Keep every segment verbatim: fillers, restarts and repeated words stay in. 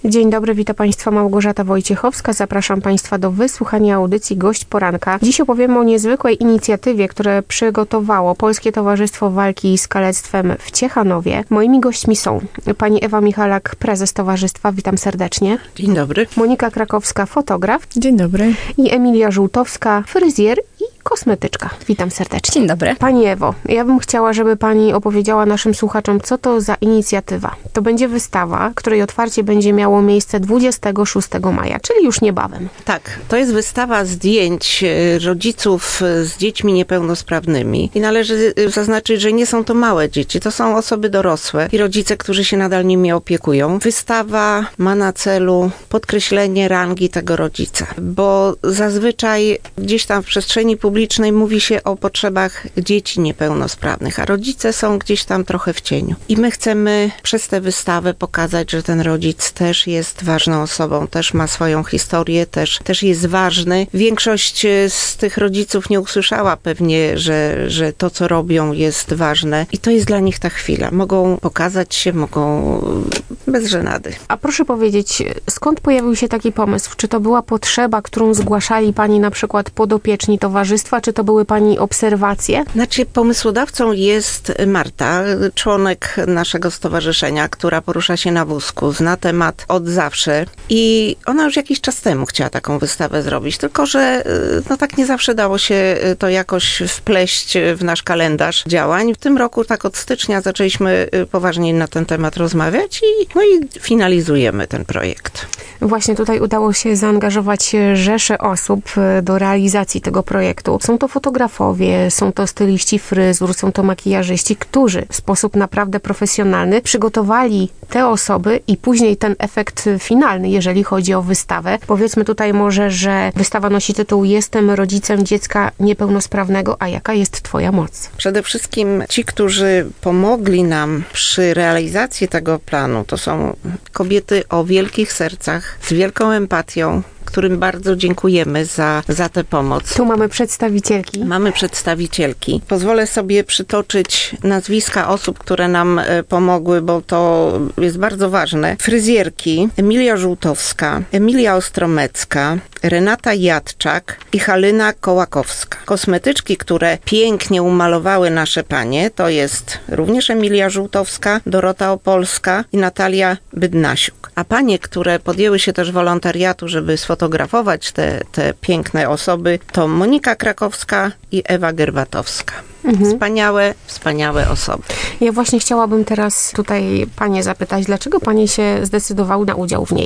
Dzień dobry, witam Państwa, Małgorzata Wojciechowska. Zapraszam Państwa do wysłuchania audycji Gość Poranka. Dziś opowiemy o niezwykłej inicjatywie, które przygotowało Polskie Towarzystwo Walki z Kalectwem w Ciechanowie. Moimi gośćmi są pani Ewa Michalak, prezes towarzystwa. Witam serdecznie. Dzień dobry. Monika Krakowska, fotograf. Dzień dobry. I Emilia Żółtowska, fryzjer i kosmetyczka. Witam serdecznie. Dzień dobry. Pani Ewo, ja bym chciała, żeby Pani opowiedziała naszym słuchaczom, co to za inicjatywa. To będzie wystawa, której otwarcie będzie miało miejsce dwudziestego szóstego maja, czyli już niebawem. Tak, to jest wystawa zdjęć rodziców z dziećmi niepełnosprawnymi i należy zaznaczyć, że nie są to małe dzieci, to są osoby dorosłe i rodzice, którzy się nadal nimi opiekują. Wystawa ma na celu podkreślenie rangi tego rodzica, bo zazwyczaj gdzieś tam w przestrzeni publicznej mówi się o potrzebach dzieci niepełnosprawnych, a rodzice są gdzieś tam trochę w cieniu. I my chcemy przez tę wystawę pokazać, że ten rodzic też jest ważną osobą, też ma swoją historię, też, też jest ważny. Większość z tych rodziców nie usłyszała pewnie, że, że to, co robią, jest ważne i to jest dla nich ta chwila. Mogą pokazać się, mogą bez żenady. A proszę powiedzieć, skąd pojawił się taki pomysł? Czy to była potrzeba, którą zgłaszali Pani na przykład podopieczni towarzystwa, czy to były Pani obserwacje? Znaczy, pomysłodawcą jest Marta, członek naszego stowarzyszenia, która porusza się na wózku, zna temat od zawsze i ona już jakiś czas temu chciała taką wystawę zrobić, tylko że no tak nie zawsze dało się to jakoś wpleść w nasz kalendarz działań. W tym roku tak od stycznia zaczęliśmy poważniej na ten temat rozmawiać i, no i finalizujemy ten projekt. Właśnie tutaj udało się zaangażować rzesze osób do realizacji tego projektu. Są to fotografowie, są to styliści fryzur, są to makijażyści, którzy w sposób naprawdę profesjonalny przygotowali te osoby i później ten efekt finalny, jeżeli chodzi o wystawę. Powiedzmy tutaj może, że wystawa nosi tytuł Jestem rodzicem dziecka niepełnosprawnego, a jaka jest Twoja moc? Przede wszystkim ci, którzy pomogli nam przy realizacji tego planu, to są kobiety o wielkich sercach, z wielką empatią, którym bardzo dziękujemy za, za tę pomoc. Tu mamy przedstawicielki. Mamy przedstawicielki. Pozwolę sobie przytoczyć nazwiska osób, które nam pomogły, bo to jest bardzo ważne. Fryzjerki Emilia Żółtowska, Emilia Ostromecka, Renata Jadczak i Halina Kołakowska. Kosmetyczki, które pięknie umalowały nasze panie, to jest również Emilia Żółtowska, Dorota Opolska i Natalia Bydnasiuk. A panie, które podjęły się też wolontariatu, żeby sfotografować te, te piękne osoby, to Monika Krakowska i Ewa Gerwatowska. Mhm. Wspaniałe, wspaniałe osoby. Ja właśnie chciałabym teraz tutaj Panie zapytać, dlaczego Panie się zdecydowały na udział w niej?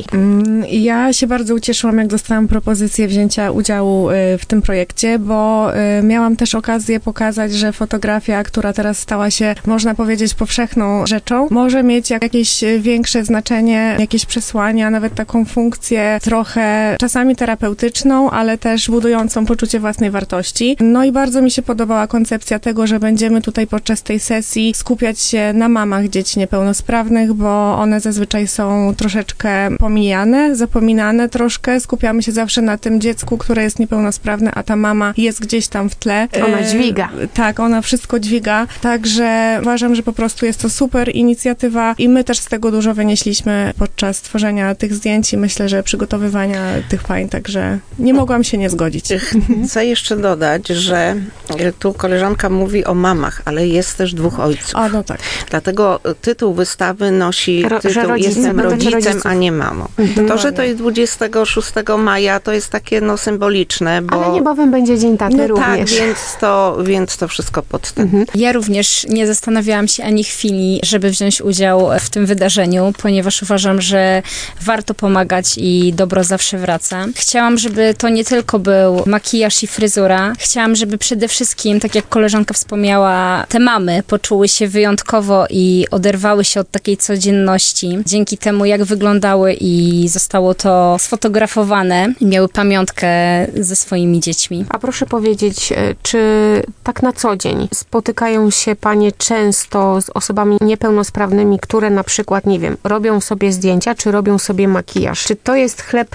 Ja się bardzo ucieszyłam, jak dostałam propozycję wzięcia udziału w tym projekcie, bo miałam też okazję pokazać, że fotografia, która teraz stała się, można powiedzieć, powszechną rzeczą, może mieć jakieś większe znaczenie, jakieś przesłania, nawet taką funkcję trochę czasami terapeutyczną, ale też budującą poczucie własnej wartości. No i bardzo mi się podobała koncepcja tego, że będziemy tutaj podczas tej sesji skupiać się na mamach dzieci niepełnosprawnych, bo one zazwyczaj są troszeczkę pomijane, zapominane troszkę. Skupiamy się zawsze na tym dziecku, które jest niepełnosprawne, a ta mama jest gdzieś tam w tle. Ona dźwiga. E, tak, ona wszystko dźwiga. Także uważam, że po prostu jest to super inicjatywa i my też z tego dużo wynieśliśmy podczas tworzenia tych zdjęć i myślę, że przygotowywania tych pań, także nie mogłam się nie zgodzić. Chcę jeszcze dodać, że tu koleżanka mówi o mamach, ale jest też dwóch ojców. A, no tak. Dlatego tytuł wystawy nosi Ro, tytuł rodzic, Jestem rodzicem, rodziców. a nie mamą. Mhm. To, że to jest dwudziestego szóstego maja, to jest takie no symboliczne, bo... Ale niebawem będzie Dzień Taty no również. Tak, więc to, więc to wszystko podstęp. Mhm. Ja również nie zastanawiałam się ani chwili, żeby wziąć udział w tym wydarzeniu, ponieważ uważam, że warto pomagać i dobro zawsze wraca. Chciałam, żeby to nie tylko był makijaż i fryzura. Chciałam, żeby przede wszystkim, tak jak koleżanka wspomniała, te mamy poczuły się wyjątkowo i oderwały się od takiej codzienności. Dzięki temu, jak wyglądały i zostało to sfotografowane, miały pamiątkę ze swoimi dziećmi. A proszę powiedzieć, czy tak na co dzień spotykają się Panie często z osobami niepełnosprawnymi, które na przykład, nie wiem, robią sobie zdjęcia, czy robią sobie makijaż? Czy to jest chleb powszedni?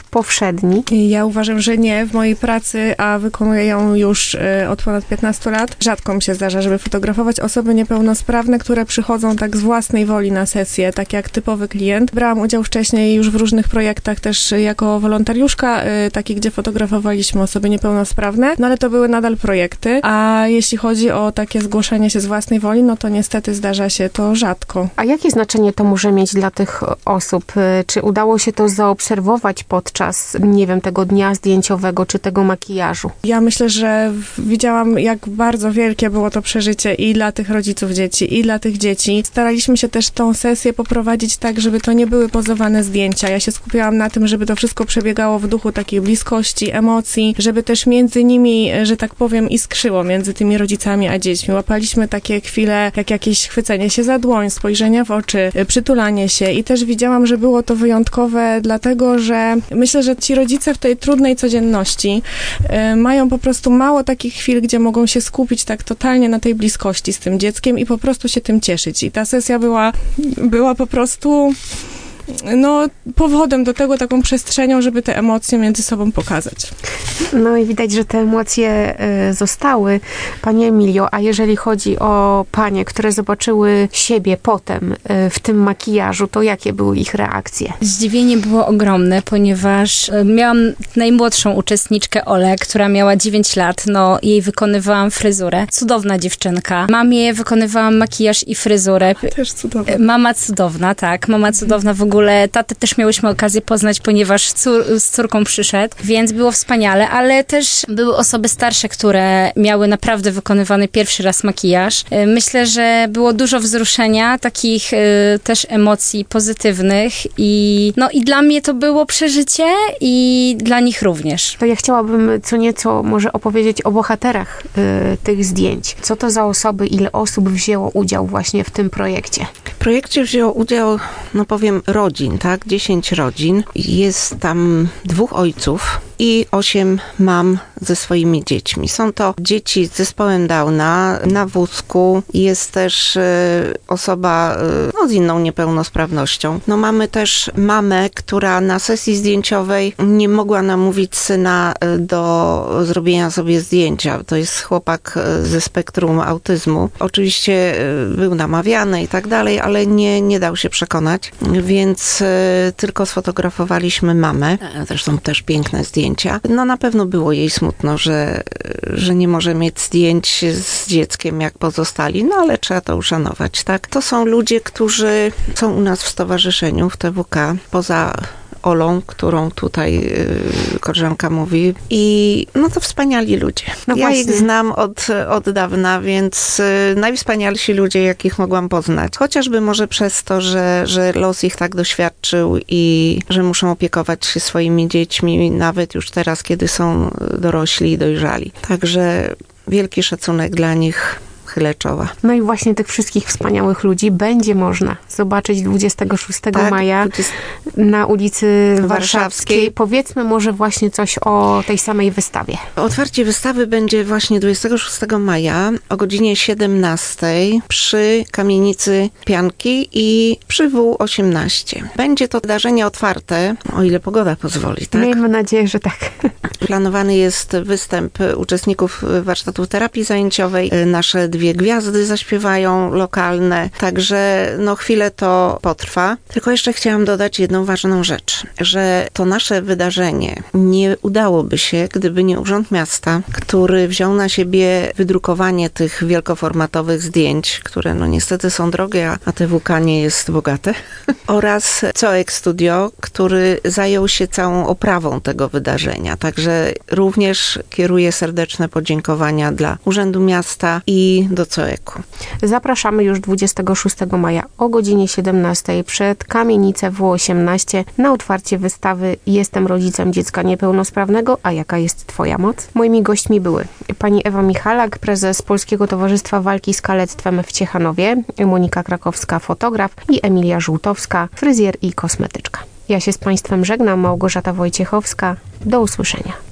średni? Ja uważam, że nie. W mojej pracy, a wykonuję ją już od ponad piętnastu lat, rzadko mi się zdarza, żeby fotografować osoby niepełnosprawne, które przychodzą tak z własnej woli na sesję, tak jak typowy klient. Brałam udział wcześniej już w różnych projektach też jako wolontariuszka, takie, gdzie fotografowaliśmy osoby niepełnosprawne, no ale to były nadal projekty, a jeśli chodzi o takie zgłoszenie się z własnej woli, no to niestety zdarza się to rzadko. A jakie znaczenie to może mieć dla tych osób? Czy udało się to zaobserwować podczas, nie wiem, tego dnia zdjęciowego, czy tego makijażu? Ja myślę, że widziałam, jak bardzo wielkie było to przeżycie i dla tych rodziców dzieci, i dla tych dzieci. Staraliśmy się też tą sesję poprowadzić tak, żeby to nie były pozowane zdjęcia. Ja się skupiałam na tym, żeby to wszystko przebiegało w duchu takiej bliskości, emocji, żeby też między nimi, że tak powiem, iskrzyło między tymi rodzicami a dziećmi. Łapaliśmy takie chwile, jak jakieś chwycenie się za dłoń, spojrzenia w oczy, przytulanie się i też widziałam, że było to wyjątkowe, dlatego, że myślę, że ci rodzice w tej trudnej codzienności y, mają po prostu mało takich chwil, gdzie mogą się skupić tak totalnie na tej bliskości z tym dzieckiem i po prostu się tym cieszyć. I ta sesja była, była po prostu no, powodem do tego, taką przestrzenią, żeby te emocje między sobą pokazać. No i widać, że te emocje y, zostały. Pani Emilio, a jeżeli chodzi o panie, które zobaczyły siebie potem y, w tym makijażu, to jakie były ich reakcje? Zdziwienie było ogromne, ponieważ y, miałam najmłodszą uczestniczkę, Olę, która miała dziewięć lat, no jej wykonywałam fryzurę. Cudowna dziewczynka. Mamie wykonywałam makijaż i fryzurę. Też cudowna. Mama cudowna, tak. Mama cudowna w ogóle. Tatę też miałyśmy okazję poznać, ponieważ cór, z córką przyszedł, więc było wspaniale, ale też były osoby starsze, które miały naprawdę wykonywany pierwszy raz makijaż. Myślę, że było dużo wzruszenia, takich y, też emocji pozytywnych i no i dla mnie to było przeżycie i dla nich również. To ja chciałabym co nieco może opowiedzieć o bohaterach y, tych zdjęć. Co to za osoby, ile osób wzięło udział właśnie w tym projekcie? W projekcie wzięło udział, no powiem, rodzin, tak? Dziesięć rodzin. Jest tam dwóch ojców i osiem mam ze swoimi dziećmi. Są to dzieci z zespołem Downa, na wózku. Jest też y, osoba y, no, z inną niepełnosprawnością. No mamy też mamę, która na sesji zdjęciowej nie mogła namówić syna y, do zrobienia sobie zdjęcia. To jest chłopak y, ze spektrum autyzmu. Oczywiście y, był namawiany i tak dalej, ale nie, nie dał się przekonać, więc y, tylko sfotografowaliśmy mamę. Zresztą też piękne zdjęcia. No na pewno było jej smutno, że, że nie może mieć zdjęć z dzieckiem jak pozostali, no ale trzeba to uszanować, tak? To są ludzie, którzy są u nas w stowarzyszeniu, w T W K, poza Olą, którą tutaj yy, koleżanka mówi. I no to wspaniali ludzie. No ja właśnie. ich znam od, od dawna, więc yy, najwspanialsi ludzie, jakich mogłam poznać. Chociażby może przez to, że, że los ich tak doświadczył i że muszą opiekować się swoimi dziećmi, nawet już teraz, kiedy są dorośli i dojrzali. Także wielki szacunek dla nich. Chylę czoła. No i właśnie tych wszystkich wspaniałych ludzi będzie można zobaczyć dwudziestego szóstego Tak, maja dwudziestego na ulicy Warszawskiej. Warszawskiej. Powiedzmy może właśnie coś o tej samej wystawie. Otwarcie wystawy będzie właśnie dwudziestego szóstego maja o godzinie siedemnastej przy kamienicy Pianki i przy W osiemnaście. Będzie to wydarzenie otwarte, o ile pogoda pozwoli, tak? Miejmy nadzieję, że tak. Planowany jest występ uczestników warsztatów terapii zajęciowej. Nasze dwie gwiazdy zaśpiewają lokalne, także no chwilę to potrwa. Tylko jeszcze chciałam dodać jedną ważną rzecz, że to nasze wydarzenie nie udałoby się, gdyby nie Urząd Miasta, który wziął na siebie wydrukowanie tych wielkoformatowych zdjęć, które no niestety są drogie, a T W K nie jest bogate, oraz Coek Studio, który zajął się całą oprawą tego wydarzenia. Także również kieruję serdeczne podziękowania dla Urzędu Miasta i do Coeku. Zapraszamy już dwudziestego szóstego maja o godzinie siedemnastej przed kamienicę W osiemnaście na otwarcie wystawy Jestem rodzicem dziecka niepełnosprawnego, a jaka jest Twoja moc? Moimi gośćmi były pani Ewa Michalak, prezes Polskiego Towarzystwa Walki z Kalectwem w Ciechanowie, Monika Krakowska, fotograf i Emilia Żółtowska, fryzjer i kosmetyczka. Ja się z Państwem żegnam, Małgorzata Wojciechowska. Do usłyszenia.